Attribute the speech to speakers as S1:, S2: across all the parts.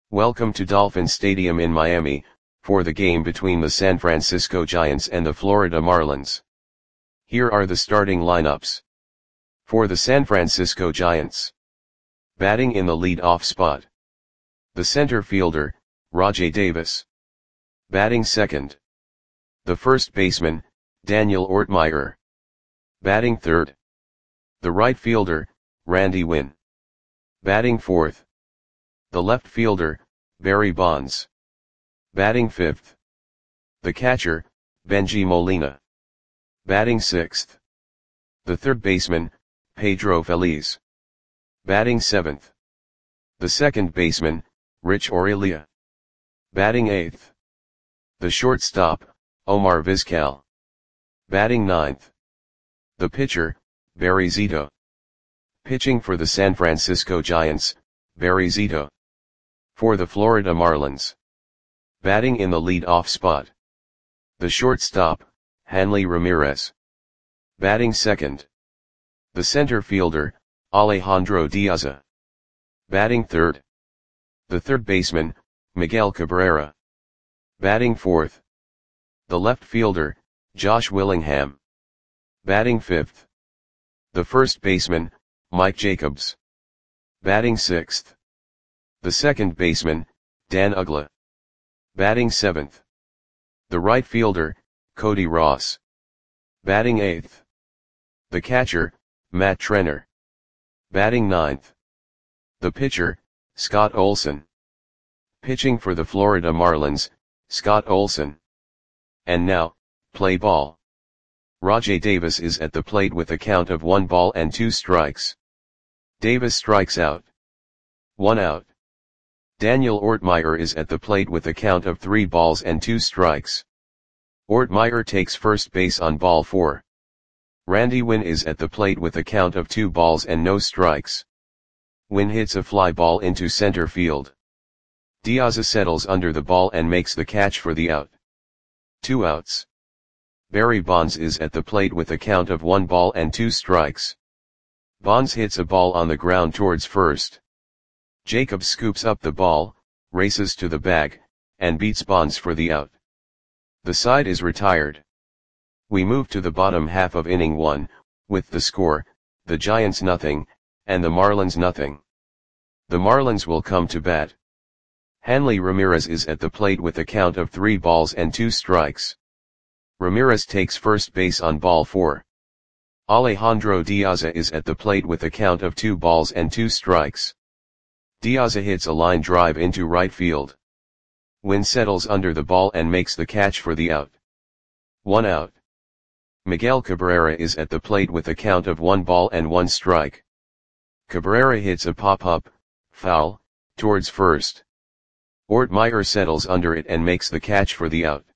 S1: Welcome to Dolphin Stadium in Miami, for the game between the San Francisco Giants and the Florida Marlins. Here are the starting lineups. For the San Francisco Giants. Batting in the lead-off spot. The center fielder, Rajai Davis. Batting second. The first baseman, Daniel Ortmeyer. Batting third. The right fielder, Randy Winn. Batting fourth. The left fielder, Barry Bonds. Batting fifth. The catcher, Bengie Molina. Batting sixth. The third baseman, Pedro Feliz. Batting seventh. The second baseman, Rich Aurilia. Batting eighth. The shortstop, Omar Vizquel. Batting ninth. The pitcher, Barry Zito. Pitching for the San Francisco Giants, Barry Zito. For the Florida Marlins. Batting in the lead-off spot. The shortstop, Hanley Ramirez. Batting second. The center fielder, Alejandro Diaz. Batting third. The third baseman, Miguel Cabrera. Batting fourth. The left fielder, Josh Willingham. Batting fifth. The first baseman, Mike Jacobs. Batting sixth. The second baseman, Dan Uggla. Batting seventh. The right fielder, Cody Ross. Batting eighth. The catcher, Matt Trenner. Batting ninth. The pitcher, Scott Olson. Pitching for the Florida Marlins, Scott Olson. And now, play ball. Rajai Davis is at the plate with a count of 1 ball and 2 strikes. Davis strikes out. 1 out. Daniel Ortmeyer is at the plate with a count of 3 balls and 2 strikes. Ortmeyer takes first base on ball 4. Randy Winn is at the plate with a count of 2 balls and no strikes. Winn hits a fly ball into center field. Diaz settles under the ball and makes the catch for the out. 2 outs. Barry Bonds is at the plate with a count of 1 ball and 2 strikes. Bonds hits a ball on the ground towards first. Jacobs scoops up the ball, races to the bag, and beats Bonds for the out. The side is retired. We move to the bottom half of inning 1, with the score, the Giants nothing, and the Marlins nothing. The Marlins will come to bat. Hanley Ramirez is at the plate with a count of 3 balls and 2 strikes. Ramirez takes first base on ball 4. Alejandro Diaz is at the plate with a count of 2 balls and 2 strikes. Diaz hits a line drive into right field. Winn settles under the ball and makes the catch for the out. 1 out. Miguel Cabrera is at the plate with a count of 1 ball and 1 strike. Cabrera hits a pop-up, foul, towards first. Ortmeyer settles under it and makes the catch for the out.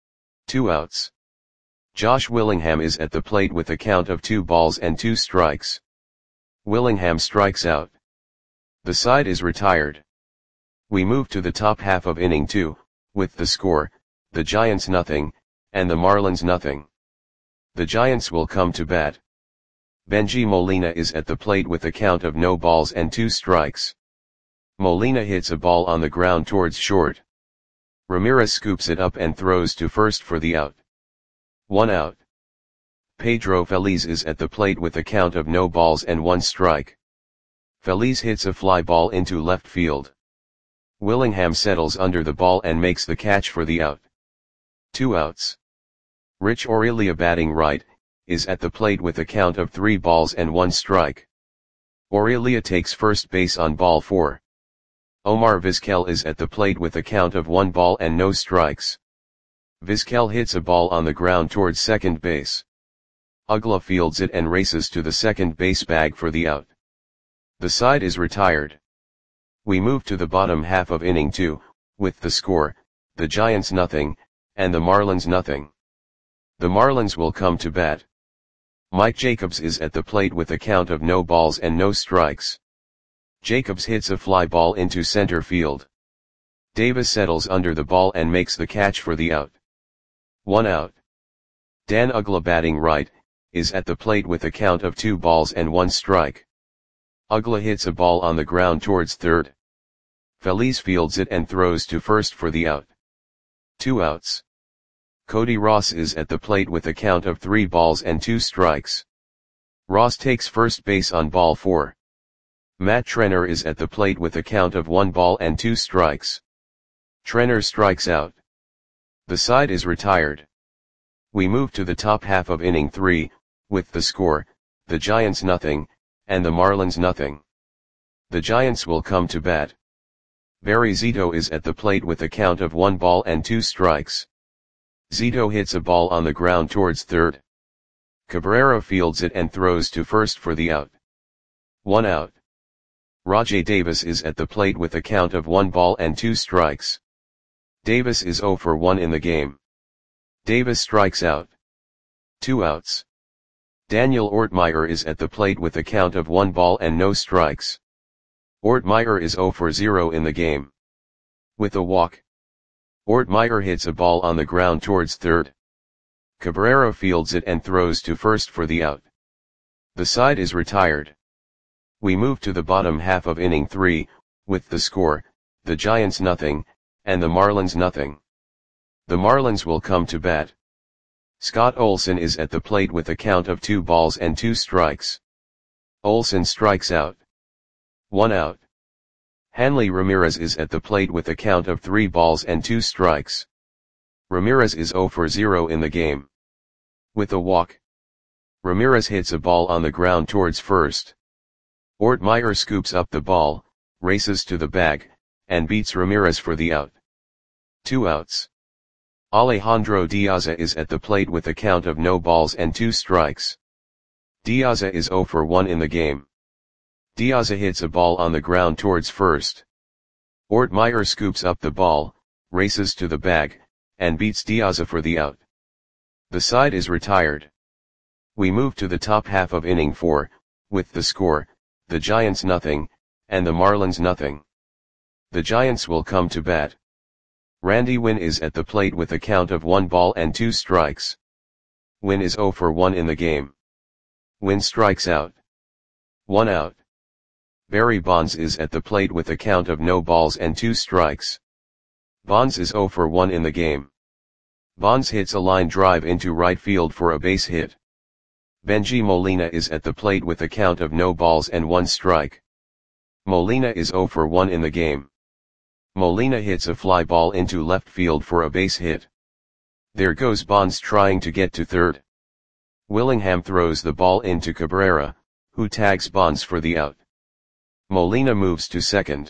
S1: 2 outs. Josh Willingham is at the plate with a count of 2 balls and 2 strikes. Willingham strikes out. The side is retired. We move to the top half of inning 2, with the score, the Giants nothing, and the Marlins nothing. The Giants will come to bat. Bengie Molina is at the plate with a count of no balls and 2 strikes. Molina hits a ball on the ground towards short. Ramirez scoops it up and throws to first for the out. 1 out. Pedro Feliz is at the plate with a count of no balls and 1 strike. Feliz hits a fly ball into left field. Willingham settles under the ball and makes the catch for the out. 2 outs. Rich Aurilia batting right, is at the plate with a count of 3 balls and 1 strike. Aurilia takes first base on ball 4. Omar Vizquel is at the plate with a count of 1 ball and no strikes. Vizquel hits a ball on the ground towards second base. Uggla fields it and races to the second base bag for the out. The side is retired. We move to the bottom half of inning 2, with the score, the Giants nothing, and the Marlins nothing. The Marlins will come to bat. Mike Jacobs is at the plate with a count of no balls and no strikes. Jacobs hits a fly ball into center field. Davis settles under the ball and makes the catch for the out. 1 out. Dan Uggla batting right, is at the plate with a count of 2 balls and 1 strike. Uggla hits a ball on the ground towards third. Feliz fields it and throws to first for the out. 2 outs. Cody Ross is at the plate with a count of 3 balls and 2 strikes. Ross takes first base on ball 4. Matt Trenner is at the plate with a count of 1 ball and 2 strikes. Trenner strikes out. The side is retired. We move to the top half of inning 3, with the score, the Giants nothing, and the Marlins nothing. The Giants will come to bat. Barry Zito is at the plate with a count of 1 ball and 2 strikes. Zito hits a ball on the ground towards third. Cabrera fields it and throws to first for the out. 1 out. Rajai Davis is at the plate with a count of 1 ball and 2 strikes. Davis is 0 for 1 in the game. Davis strikes out. 2 outs. Daniel Ortmeyer is at the plate with a count of 1 ball and no strikes. Ortmeyer is 0 for 0 in the game. With a walk. Ortmeyer hits a ball on the ground towards third. Cabrera fields it and throws to first for the out. The side is retired. We move to the bottom half of inning 3, with the score, the Giants nothing, and the Marlins nothing. The Marlins will come to bat. Scott Olson is at the plate with a count of 2 balls and 2 strikes. Olson strikes out. 1 out. Hanley Ramirez is at the plate with a count of 3 balls and 2 strikes. Ramirez is 0 for 0 in the game. With a walk. Ramirez hits a ball on the ground towards first. Ortmeyer scoops up the ball, races to the bag, and beats Ramirez for the out. 2 outs. Alejandro Diaza is at the plate with a count of no balls and 2 strikes. Diaza is 0 for 1 in the game. Diaza hits a ball on the ground towards first. Ortmeyer scoops up the ball, races to the bag, and beats Diaza for the out. The side is retired. We move to the top half of inning 4, with the score, the Giants nothing, and the Marlins nothing. The Giants will come to bat. Randy Winn is at the plate with a count of 1 ball and 2 strikes. Winn is 0 for 1 in the game. Winn strikes out. 1 out. Barry Bonds is at the plate with a count of no balls and 2 strikes. Bonds is 0 for 1 in the game. Bonds hits a line drive into right field for a base hit. Benji Molina is at the plate with a count of no balls and 1 strike. Molina is 0 for 1 in the game. Molina hits a fly ball into left field for a base hit. There goes Bonds trying to get to third. Willingham throws the ball into Cabrera, who tags Bonds for the out. Molina moves to second.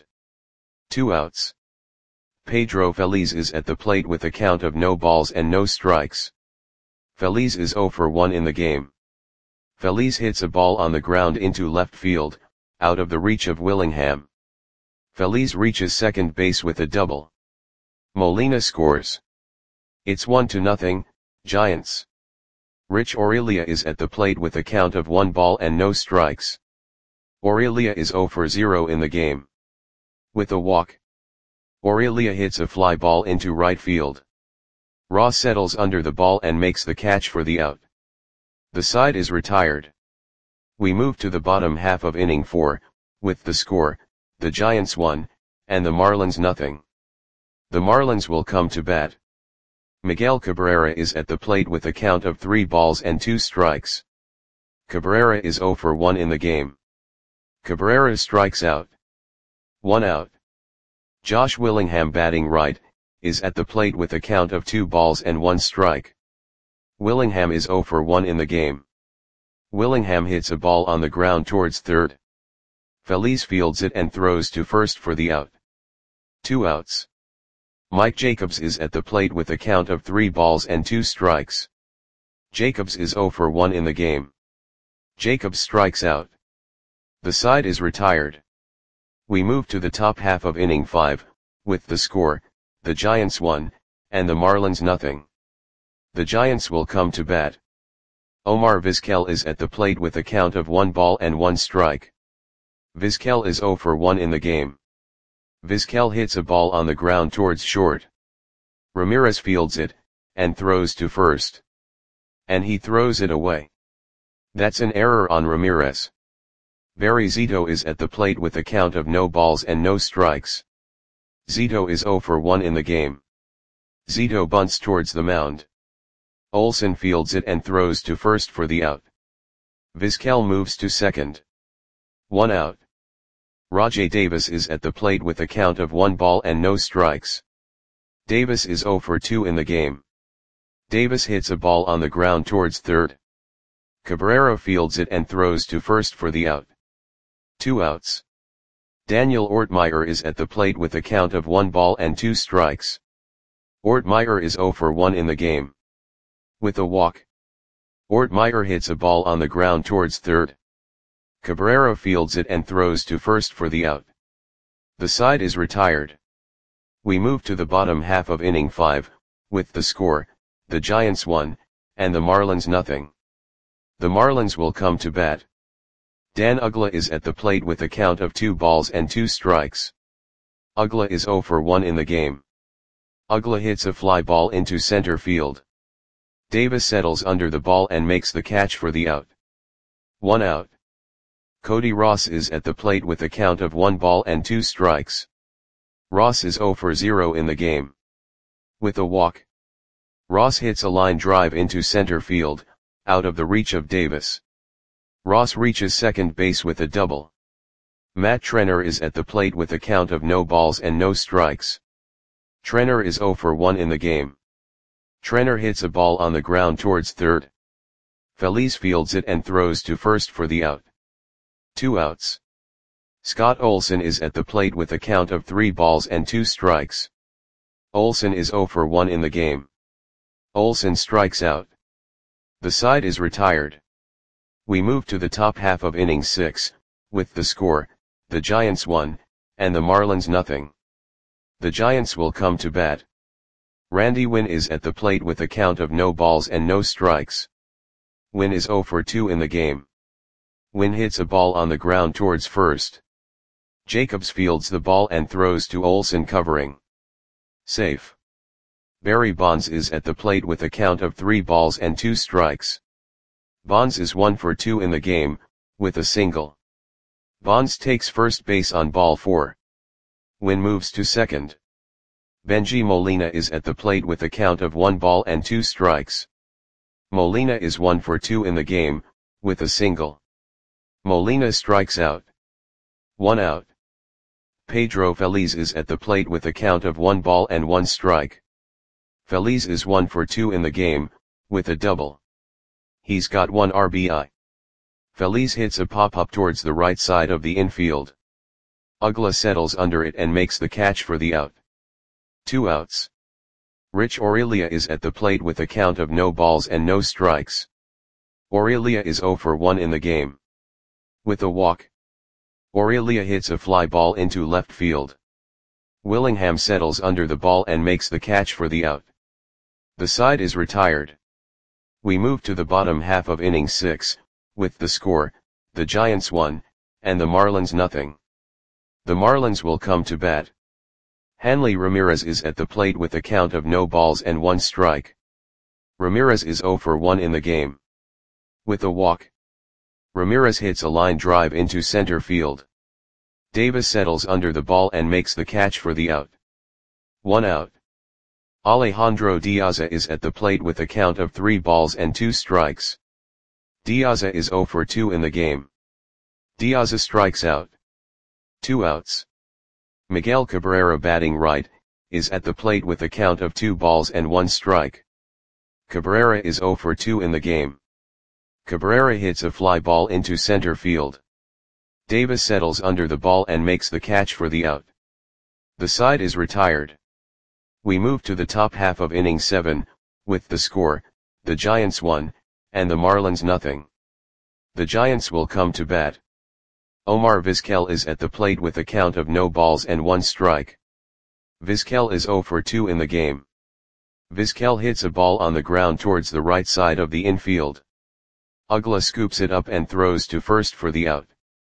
S1: 2 outs. Pedro Feliz is at the plate with a count of no balls and no strikes. Feliz is 0 for 1 in the game. Feliz hits a ball on the ground into left field, out of the reach of Willingham. Feliz reaches second base with a double. Molina scores. It's 1-0, Giants. Rich Aurelia is at the plate with a count of 1 ball and no strikes. Aurelia is 0 for 0 in the game. With a walk. Aurelia hits a fly ball into right field. Ross settles under the ball and makes the catch for the out. The side is retired. We move to the bottom half of inning 4, with the score, the Giants 1, and the Marlins nothing. The Marlins will come to bat. Miguel Cabrera is at the plate with a count of 3 balls and 2 strikes. Cabrera is 0 for 1 in the game. Cabrera strikes out. 1 out. Josh Willingham batting right, is at the plate with a count of 2 balls and 1 strike. Willingham is 0 for 1 in the game. Willingham hits a ball on the ground towards third. Feliz fields it and throws to first for the out. 2 outs. Mike Jacobs is at the plate with a count of 3 balls and 2 strikes. Jacobs is 0 for 1 in the game. Jacobs strikes out. The side is retired. We move to the top half of inning 5, with the score, the Giants 1, and the Marlins nothing. The Giants will come to bat. Omar Vizquel is at the plate with a count of 1 ball and 1 strike. Vizquel is 0 for 1 in the game. Vizquel hits a ball on the ground towards short. Ramirez fields it, and throws to first. And he throws it away. That's an error on Ramirez. Barry Zito is at the plate with a count of no balls and no strikes. Zito is 0 for 1 in the game. Zito bunts towards the mound. Olsen fields it and throws to first for the out. Vizquel moves to second. 1 out. Rajai Davis is at the plate with a count of 1 ball and no strikes. Davis is 0 for 2 in the game. Davis hits a ball on the ground towards third. Cabrera fields it and throws to first for the out. 2 outs. Daniel Ortmeyer is at the plate with a count of 1 ball and 2 strikes. Ortmeyer is 0 for 1 in the game. With a walk. Ortmeyer hits a ball on the ground towards third. Cabrera fields it and throws to first for the out. The side is retired. We move to the bottom half of inning 5, with the score, the Giants 1, and the Marlins nothing. The Marlins will come to bat. Dan Uggla is at the plate with a count of 2 balls and 2 strikes. Uggla is 0 for 1 in the game. Uggla hits a fly ball into center field. Davis settles under the ball and makes the catch for the out. 1 out. Cody Ross is at the plate with a count of 1 ball and 2 strikes. Ross is 0 for 0 in the game. With a walk. Ross hits a line drive into center field, out of the reach of Davis. Ross reaches second base with a double. Matt Trenner is at the plate with a count of no balls and no strikes. Trenner is 0 for 1 in the game. Trenner hits a ball on the ground towards third. Feliz fields it and throws to first for the out. 2 outs. Scott Olsen is at the plate with a count of 3 balls and 2 strikes. Olsen is 0 for 1 in the game. Olsen strikes out. The side is retired. We move to the top half of inning 6, with the score, the Giants 1, and the Marlins nothing. The Giants will come to bat. Randy Winn is at the plate with a count of no balls and no strikes. Winn is 0 for 2 in the game. Winn hits a ball on the ground towards first. Jacobs fields the ball and throws to Olsen covering. Safe. Barry Bonds is at the plate with a count of 3 balls and 2 strikes. Bonds is 1 for 2 in the game, with a single. Bonds takes first base on ball 4. Winn moves to second. Benji Molina is at the plate with a count of 1 ball and 2 strikes. Molina is 1 for 2 in the game, with a single. Molina strikes out. 1 out. Pedro Feliz is at the plate with a count of 1 ball and 1 strike. Feliz is 1 for 2 in the game, with a double. He's got 1 RBI. Feliz hits a pop-up towards the right side of the infield. Uggla settles under it and makes the catch for the out. 2 outs. Rich Aurelia is at the plate with a count of no balls and no strikes. Aurelia is 0 for 1 in the game. With a walk. Aurelia hits a fly ball into left field. Willingham settles under the ball and makes the catch for the out. The side is retired. We move to the bottom half of inning 6, with the score, the Giants 1, and the Marlins nothing. The Marlins will come to bat. Hanley Ramirez is at the plate with a count of no balls and 1 strike. Ramirez is 0 for 1 in the game. With a walk. Ramirez hits a line drive into center field. Davis settles under the ball and makes the catch for the out. 1 out. Alejandro Diaza is at the plate with a count of 3 balls and 2 strikes. Diaza is 0 for 2 in the game. Diaza strikes out. 2 outs. Miguel Cabrera batting right, is at the plate with a count of 2 balls and 1 strike. Cabrera is 0 for 2 in the game. Cabrera hits a fly ball into center field. Davis settles under the ball and makes the catch for the out. The side is retired. We move to the top half of inning 7, with the score, the Giants 1, and the Marlins nothing. The Giants will come to bat. Omar Vizquel is at the plate with a count of no balls and 1 strike. Vizquel is 0 for 2 in the game. Vizquel hits a ball on the ground towards the right side of the infield. Uggla scoops it up and throws to first for the out.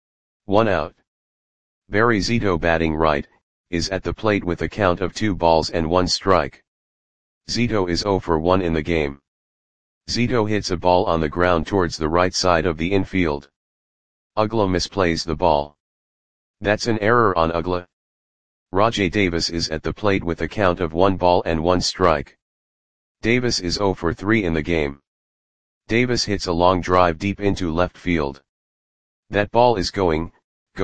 S1: 1 out. Barry Zito batting right, is at the plate with a count of 2 balls and 1 strike. Zito is 0 for 1 in the game. Zito hits a ball on the ground towards the right side of the infield. Uggla misplays the ball. That's an error on Uggla. Rajai Davis is at the plate with a count of 1 ball and 1 strike. Davis is 0 for 3 in the game. Davis hits a long drive deep into left field. That ball is gone.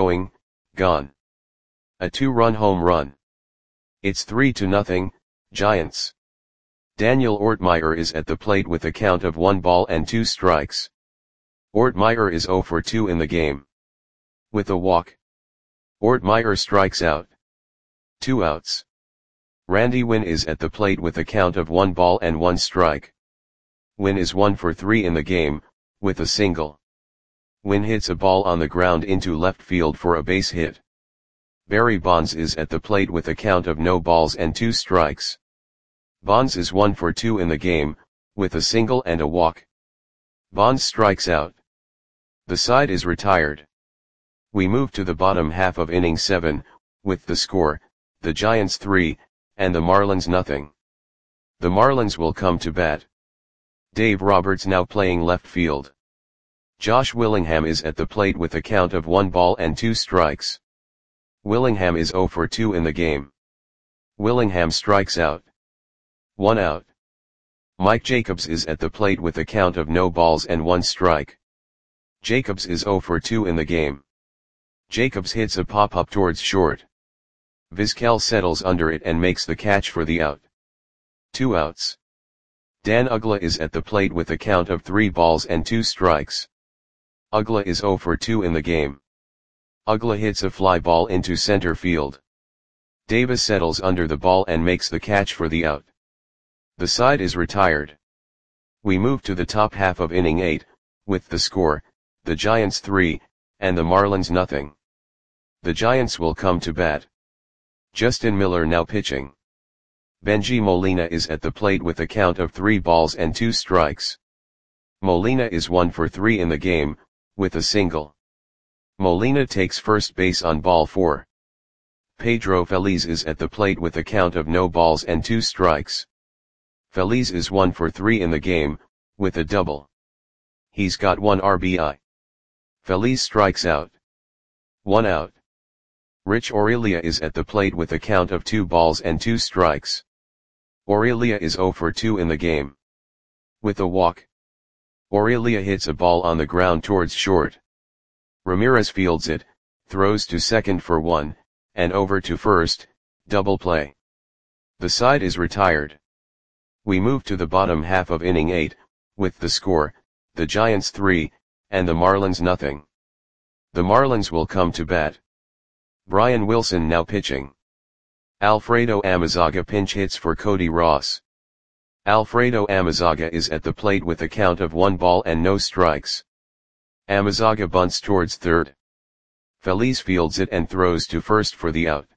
S1: A 2-run home run. It's 3-0, Giants. Daniel Ortmeyer is at the plate with a count of 1 ball and 2 strikes. Ortmeyer is 0 for 2 in the game. With a walk, Ortmeyer strikes out. 2 outs. Randy Winn is at the plate with a count of 1 ball and 1 strike. Winn is 1 for 3 in the game, with a single. Winn hits a ball on the ground into left field for a base hit. Barry Bonds is at the plate with a count of no balls and 2 strikes. Bonds is 1 for 2 in the game, with a single and a walk. Bonds strikes out. The side is retired. We move to the bottom half of inning 7, with the score, the Giants 3, and the Marlins nothing. The Marlins will come to bat. Dave Roberts now playing left field. Josh Willingham is at the plate with a count of 1 ball and 2 strikes. Willingham is 0 for 2 in the game. Willingham strikes out. 1 out. Mike Jacobs is at the plate with a count of no balls and 1 strike. Jacobs is 0 for 2 in the game. Jacobs hits a pop-up towards short. Vizquel settles under it and makes the catch for the out. 2 outs. Dan Uggla is at the plate with a count of 3 balls and 2 strikes. Uggla is 0 for 2 in the game. Uggla hits a fly ball into center field. Davis settles under the ball and makes the catch for the out. The side is retired. We move to the top half of inning 8, with the score, the Giants 3, and the Marlins nothing. The Giants will come to bat. Justin Miller now pitching. Benji Molina is at the plate with a count of 3 balls and 2 strikes. Molina is 1 for 3 in the game, with a single. Molina takes first base on ball 4. Pedro Feliz is at the plate with a count of no balls and 2 strikes. Feliz is 1 for 3 in the game, with a double. He's got 1 RBI. Feliz strikes out. 1 out. Rich Aurelia is at the plate with a count of 2 balls and 2 strikes. Aurelia is 0 for 2 in the game. With a walk, Aurelia hits a ball on the ground towards short. Ramirez fields it, throws to second for 1, and over to first, double play. The side is retired. We move to the bottom half of inning 8, with the score, the Giants 3, and the Marlins nothing. The Marlins will come to bat. Brian Wilson now pitching. Alfredo Amezaga pinch hits for Cody Ross. Alfredo Amezaga is at the plate with a count of 1 ball and no strikes. Amezaga bunts towards third. Feliz fields it and throws to first for the out.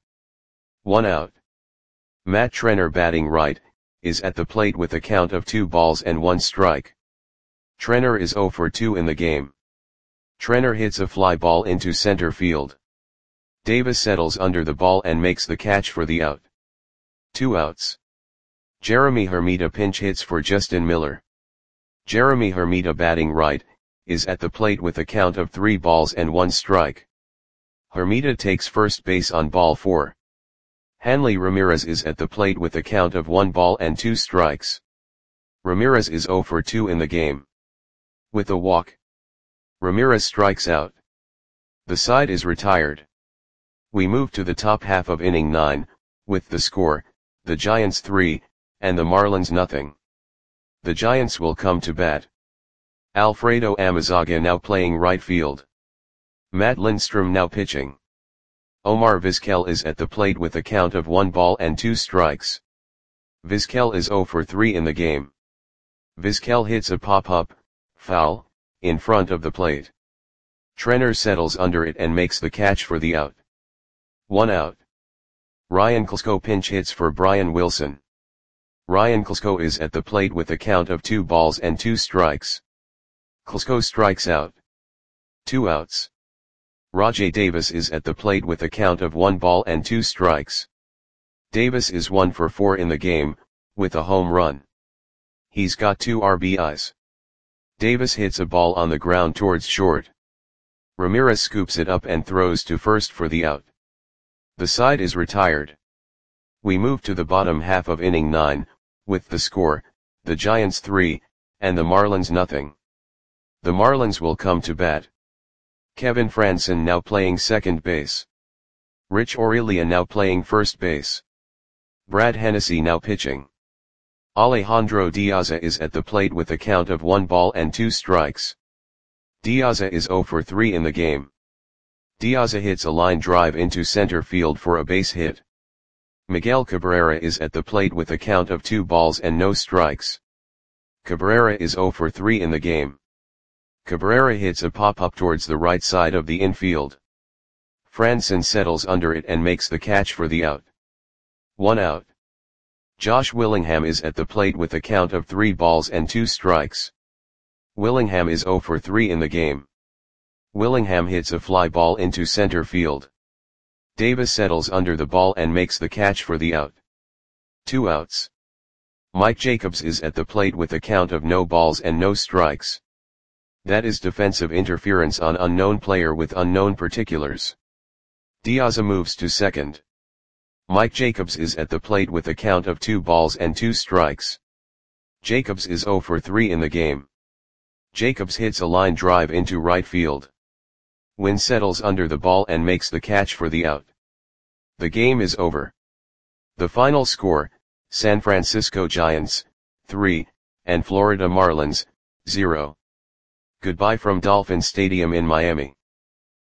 S1: 1 out. Matt Trenner batting right, is at the plate with a count of 2 balls and 1 strike. Trenner is 0 for 2 in the game. Trenner hits a fly ball into center field. Davis settles under the ball and makes the catch for the out. 2 outs. Jeremy Hermida pinch hits for Justin Miller. Jeremy Hermida batting right, is at the plate with a count of 3 balls and 1 strike. Hermida takes first base on ball 4. Hanley Ramirez is at the plate with a count of 1 ball and 2 strikes. Ramirez is 0 for 2 in the game. With a walk, Ramirez strikes out. The side is retired. We move to the top half of inning 9, with the score, the Giants 3, and the Marlins nothing. The Giants will come to bat. Alfredo Amezaga now playing right field. Matt Lindstrom now pitching. Omar Vizquel is at the plate with a count of 1 ball and 2 strikes. Vizquel is 0 for 3 in the game. Vizquel hits a pop-up, foul, in front of the plate. Trenner settles under it and makes the catch for the out. 1 out. Ryan Klesko pinch hits for Brian Wilson. Ryan Klesko is at the plate with a count of 2 balls and 2 strikes. Klesko strikes out. 2 outs. Rajai Davis is at the plate with a count of 1 ball and 2 strikes. Davis is 1 for 4 in the game, with a home run. He's got 2 RBIs. Davis hits a ball on the ground towards short. Ramirez scoops it up and throws to first for the out. The side is retired. We move to the bottom half of inning 9, with the score, the Giants 3, and the Marlins nothing. The Marlins will come to bat. Kevin Frandsen now playing second base. Rich Aurelia now playing first base. Brad Hennessy now pitching. Alejandro Diaza is at the plate with a count of 1 ball and 2 strikes. Diaza is 0 for 3 in the game. Diaza hits a line drive into center field for a base hit. Miguel Cabrera is at the plate with a count of 2 balls and no strikes. Cabrera is 0 for 3 in the game. Cabrera hits a pop-up towards the right side of the infield. Frandsen settles under it and makes the catch for the out. 1 out. Josh Willingham is at the plate with a count of 3 balls and 2 strikes. Willingham is 0 for 3 in the game. Willingham hits a fly ball into center field. Davis settles under the ball and makes the catch for the out. 2 outs. Mike Jacobs is at the plate with a count of no balls and no strikes. That is defensive interference on unknown player with unknown particulars. Diaza moves to second. Mike Jacobs is at the plate with a count of 2 balls and 2 strikes. Jacobs is 0 for 3 in the game. Jacobs hits a line drive into right field. Wynn settles under the ball and makes the catch for the out. The game is over. The final score, San Francisco Giants, 3, and Florida Marlins, 0. Goodbye from Dolphin Stadium in Miami.